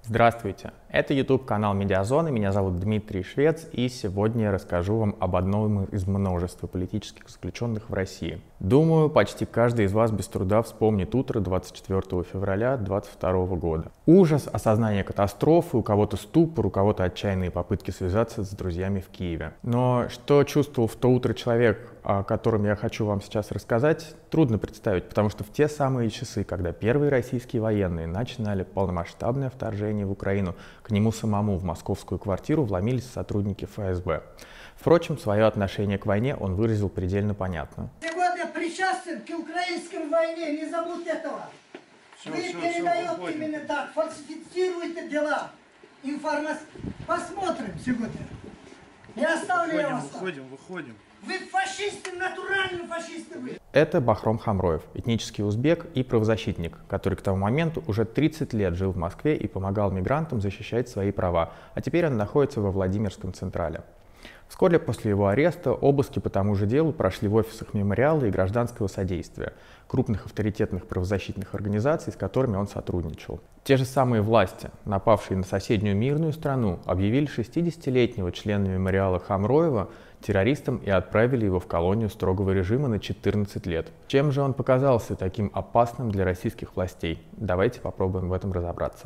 Здравствуйте, это YouTube-канал Медиазона, меня зовут Дмитрий Швец, и сегодня я расскажу вам об одном из множества политических заключенных в России. Думаю, почти каждый из вас без труда вспомнит утро 24 февраля 2022 года. Ужас, осознание катастрофы, у кого-то ступор, у кого-то отчаянные попытки связаться с друзьями в Киеве. Но что чувствовал в то утро человек, о котором я хочу вам сейчас рассказать, трудно представить, потому что в те самые часы, когда первые российские военные начинали полномасштабное вторжение в Украину, к нему самому в московскую квартиру вломились сотрудники ФСБ. Впрочем, свое отношение к войне он выразил предельно понятно. Сегодня причастен к украинской войне, не забудь этого. Вы передаете именно так, фальсифицируете дела. Посмотрим сегодня. Не оставлю я вас. Выходим. Вы фашисты, натуральные фашисты вы. Это Бахром Хамроев, этнический узбек и правозащитник, который к тому моменту уже 30 лет жил в Москве и помогал мигрантам защищать свои права, а теперь он находится во Владимирском Централе. Вскоре после его ареста обыски по тому же делу прошли в офисах Мемориала и Гражданского содействия, крупных авторитетных правозащитных организаций, с которыми он сотрудничал. Те же самые власти, напавшие на соседнюю мирную страну, объявили 60-летнего члена Мемориала Хамроева террористом и отправили его в колонию строгого режима на 14 лет. Чем же он показался таким опасным для российских властей? Давайте попробуем в этом разобраться.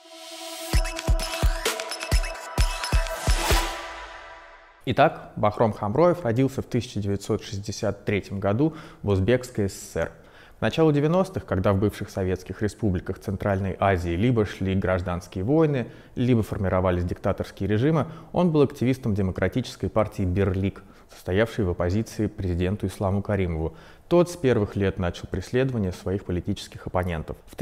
Итак, Бахром Хамроев родился в 1963 году в Узбекской ССР. К началу 90-х, когда в бывших советских республиках Центральной Азии либо шли гражданские войны, либо формировались диктаторские режимы, он был активистом демократической партии «Берлик», состоявшей в оппозиции президенту Исламу Каримову. Тот с первых лет начал преследование своих политических оппонентов. В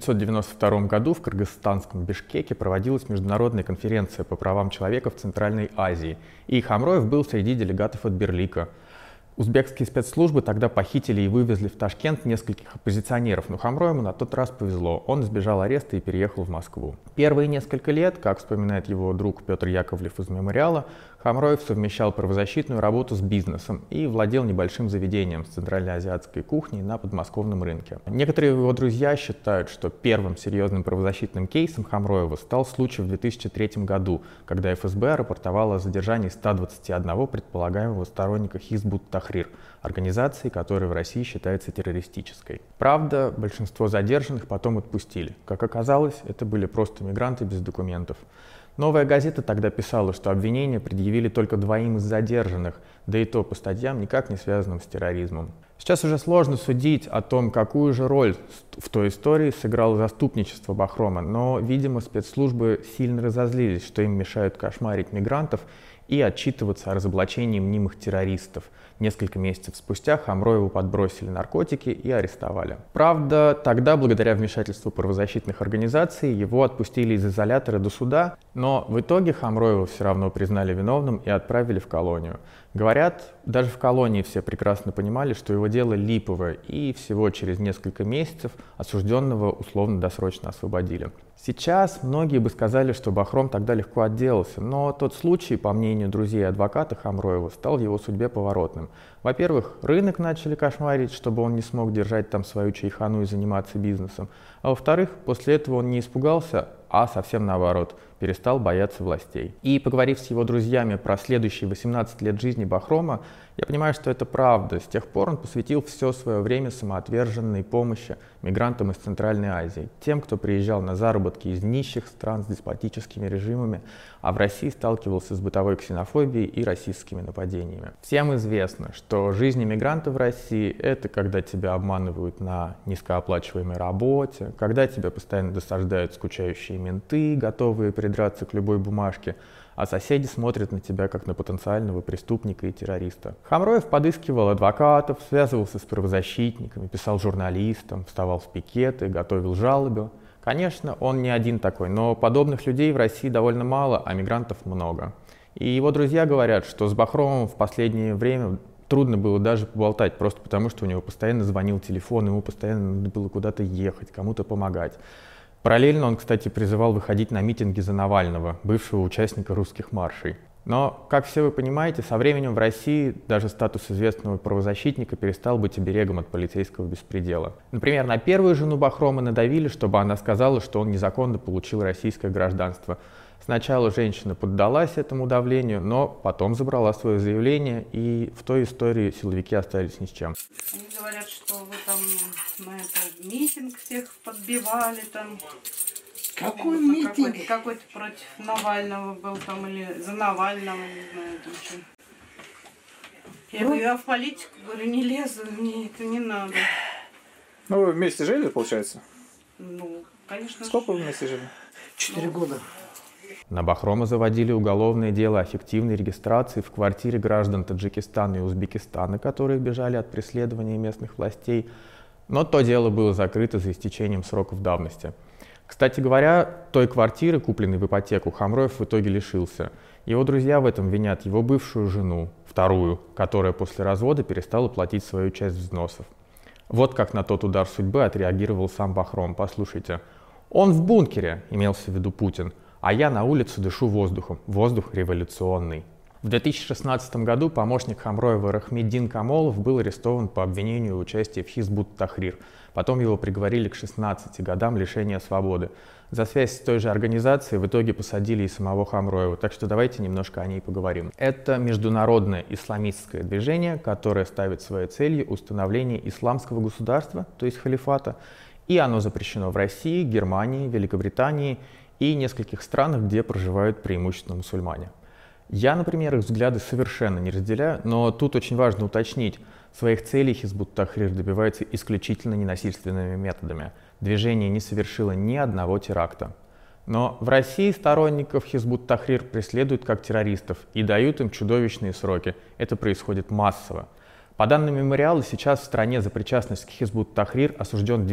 1992 году в кыргызстанском Бишкеке проводилась международная конференция по правам человека в Центральной Азии, и Хамроев был среди делегатов от Берлика. Узбекские спецслужбы тогда похитили и вывезли в Ташкент нескольких оппозиционеров, но Хамроеву на тот раз повезло. Он избежал ареста и переехал в Москву. Первые несколько лет, как вспоминает его друг Петр Яковлев из Мемориала, Хамроев совмещал правозащитную работу с бизнесом и владел небольшим заведением с центральноазиатской кухней на подмосковном рынке. Некоторые его друзья считают, что первым серьезным правозащитным кейсом Хамроева стал случай в 2003 году, когда ФСБ рапортовало о задержании 121 предполагаемого сторонника Хизб ут-Тахрир, организации, которая в России считается террористической. Правда, большинство задержанных потом отпустили. Как оказалось, это были просто мигранты без документов. «Новая газета» тогда писала, что обвинения предъявили только двоим из задержанных, да и то по статьям, никак не связанным с терроризмом. Сейчас уже сложно судить о том, какую же роль в той истории сыграло заступничество Бахрома, но, видимо, спецслужбы сильно разозлились, что им мешают кошмарить мигрантов и отчитываться о разоблачении мнимых террористов. Несколько месяцев спустя Хамроеву подбросили наркотики и арестовали. Правда, тогда, благодаря вмешательству правозащитных организаций, его отпустили из изолятора до суда, но в итоге Хамроева все равно признали виновным и отправили в колонию. Говорят, даже в колонии все прекрасно понимали, что его дело липовое, и всего через несколько месяцев осужденного условно-досрочно освободили. Сейчас многие бы сказали, что Бахром тогда легко отделался, но тот случай, по мнению друзей и адвоката Хамроева, стал в его судьбе поворотным. Во-первых, рынок начали кошмарить, чтобы он не смог держать там свою чайхану и заниматься бизнесом. А во-вторых, после этого он не испугался, а совсем наоборот, перестал бояться властей. И поговорив с его друзьями про следующие 18 лет жизни Бахрома, я понимаю, что это правда. С тех пор он посвятил все свое время самоотверженной помощи мигрантам из Центральной Азии, тем, кто приезжал на заработки из нищих стран с деспотическими режимами, а в России сталкивался с бытовой ксенофобией и расистскими нападениями. Всем известно, что жизнь иммигранта в России — это когда тебя обманывают на низкооплачиваемой работе, когда тебя постоянно досаждают скучающие менты, готовые придраться к любой бумажке, а соседи смотрят на тебя как на потенциального преступника и террориста. Хамроев подыскивал адвокатов, связывался с правозащитниками, писал журналистам, вставал в пикеты, готовил жалобы. Конечно, он не один такой, но подобных людей в России довольно мало, а мигрантов много. И его друзья говорят, что с Бахромом в последнее время трудно было даже поболтать, просто потому что у него постоянно звонил телефон, ему постоянно надо было куда-то ехать, кому-то помогать. Параллельно он, кстати, призывал выходить на митинги за Навального, бывшего участника русских маршей. Но, как все вы понимаете, со временем в России даже статус известного правозащитника перестал быть оберегом от полицейского беспредела. Например, на первую жену Бахрома надавили, чтобы она сказала, что он незаконно получил российское гражданство. Сначала женщина поддалась этому давлению, но потом забрала свое заявление, и в той истории силовики остались ни с чем. Они говорят, что вы там на этот митинг всех подбивали там. Какой митинг? Какой-то против Навального был там, или за Навального, не знаю, там что. Я говорю, я в политику, говорю, не лезу, мне это не надо. Ну, вы вместе жили, получается? Ну, конечно. Сколько вы вместе жили? 4 года. На Бахрома заводили уголовное дело о фиктивной регистрации в квартире граждан Таджикистана и Узбекистана, которые бежали от преследования местных властей, но то дело было закрыто за истечением сроков давности. Кстати говоря, той квартиры, купленной в ипотеку, Хамроев в итоге лишился. Его друзья в этом винят его бывшую жену, вторую, которая после развода перестала платить свою часть взносов. Вот как на тот удар судьбы отреагировал сам Бахром. Послушайте. «Он в бункере», имелся в виду Путин, «а я на улице дышу воздухом. Воздух революционный». В 2016 году помощник Хамроева Рахмеддин Камолов был арестован по обвинению в участии в Хизб ут-Тахрир. Потом его приговорили к 16 годам лишения свободы. За связь с той же организацией в итоге посадили и самого Хамроева, так что давайте немножко о ней поговорим. Это международное исламистское движение, которое ставит своей целью установление исламского государства, то есть халифата, и оно запрещено в России, Германии, Великобритании и нескольких странах, где проживают преимущественно мусульмане. Я, например, их взгляды совершенно не разделяю, но тут очень важно уточнить, своих целей Хизб ут-Тахрир добивается исключительно ненасильственными методами. Движение не совершило ни одного теракта. Но в России сторонников Хизб ут-Тахрир преследуют как террористов и дают им чудовищные сроки. Это происходит массово. По данным мемориала, сейчас в стране за причастность к Хизб ут-Тахрир осужден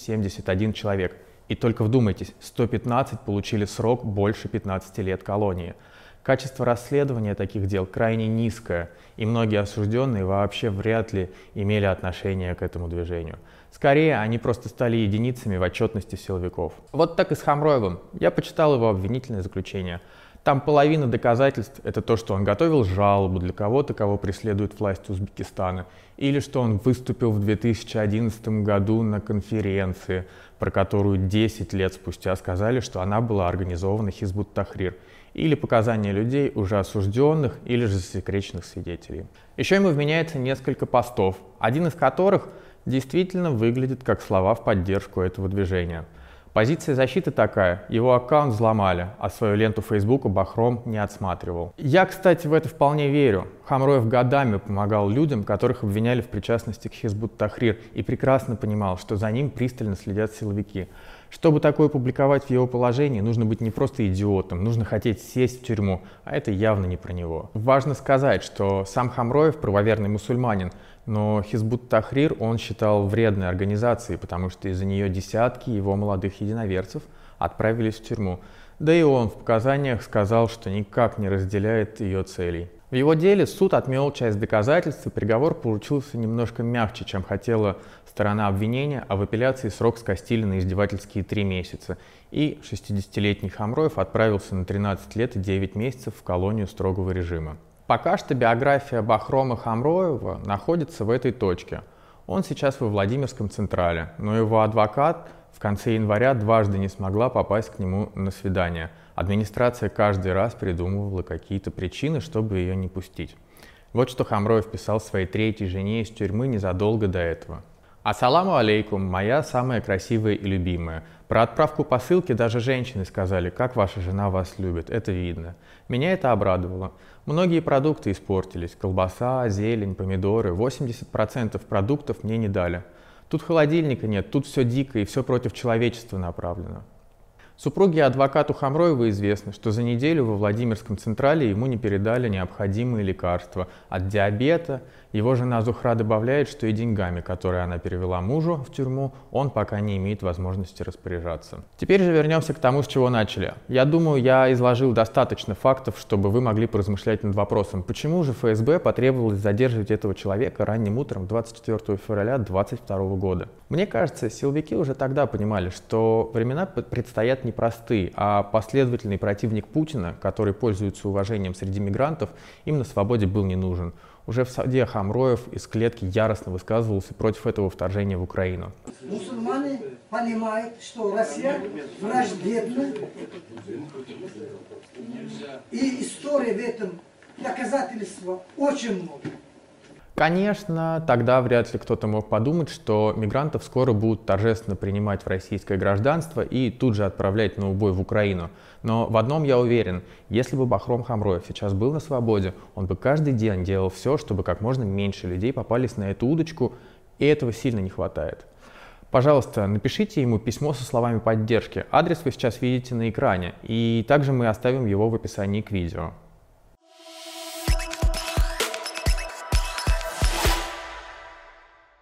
271 человек. И только вдумайтесь, 115 получили срок больше 15 лет колонии. Качество расследования таких дел крайне низкое, и многие осужденные вообще вряд ли имели отношение к этому движению. Скорее, они просто стали единицами в отчетности силовиков. Вот так и с Хамроевым. Я почитал его обвинительное заключение. Там половина доказательств – это то, что он готовил жалобу для кого-то, кого преследует власть Узбекистана, или что он выступил в 2011 году на конференции, про которую 10 лет спустя сказали, что она была организована Хизб ут-Тахрир, или показания людей, уже осужденных, или же засекреченных свидетелей. Еще ему вменяется несколько постов, один из которых действительно выглядит как слова в поддержку этого движения. Позиция защиты такая: его аккаунт взломали, а свою ленту Фейсбука Бахром не отсматривал. Я, кстати, в это вполне верю. Хамроев годами помогал людям, которых обвиняли в причастности к Хизб ут-Тахрир, и прекрасно понимал, что за ним пристально следят силовики. Чтобы такое публиковать в его положении, нужно быть не просто идиотом, нужно хотеть сесть в тюрьму, а это явно не про него. Важно сказать, что сам Хамроев правоверный мусульманин, но Хизб ут-Тахрир он считал вредной организацией, потому что из-за нее десятки его молодых единоверцев отправились в тюрьму. Да и он в показаниях сказал, что никак не разделяет ее целей. В его деле суд отмел часть доказательств, и приговор получился немножко мягче, чем хотела сторона обвинения, а в апелляции срок скостили на издевательские 3 месяца. И 60-летний Хамроев отправился на 13 лет и 9 месяцев в колонию строгого режима. Пока что биография Бахрома Хамроева находится в этой точке. Он сейчас во Владимирском Централе, но его адвокат в конце января дважды не смогла попасть к нему на свидание. Администрация каждый раз придумывала какие-то причины, чтобы ее не пустить. Вот что Хамроев писал своей 3-й жене из тюрьмы незадолго до этого. «Ассаламу алейкум, моя самая красивая и любимая. Про отправку посылки даже женщины сказали, как ваша жена вас любит, это видно. Меня это обрадовало. Многие продукты испортились. Колбаса, зелень, помидоры. 80% продуктов мне не дали. Тут холодильника нет, тут все дико и все против человечества направлено». Супруге и адвокату Хамроева известно, что за неделю во Владимирском Централе ему не передали необходимые лекарства от диабета, Его жена Зухра добавляет, что и деньгами, которые она перевела мужу в тюрьму, он пока не имеет возможности распоряжаться. Теперь же вернемся к тому, с чего начали. Я думаю, я изложил достаточно фактов, чтобы вы могли поразмышлять над вопросом, почему же ФСБ потребовалось задерживать этого человека ранним утром 24 февраля 2022 года. Мне кажется, силовики уже тогда понимали, что времена предстоят непростые, а последовательный противник Путина, который пользуется уважением среди мигрантов, им на свободе был не нужен. Уже в суде Хамроев из клетки яростно высказывался против этого вторжения в Украину. Мусульмане понимают, что Россия враждебна. И история в этом доказательства очень много. Конечно, тогда вряд ли кто-то мог подумать, что мигрантов скоро будут торжественно принимать в российское гражданство и тут же отправлять на убой в Украину. Но в одном я уверен, если бы Бахром Хамроев сейчас был на свободе, он бы каждый день делал все, чтобы как можно меньше людей попались на эту удочку, и этого сильно не хватает. Пожалуйста, напишите ему письмо со словами поддержки. Адрес вы сейчас видите на экране, и также мы оставим его в описании к видео.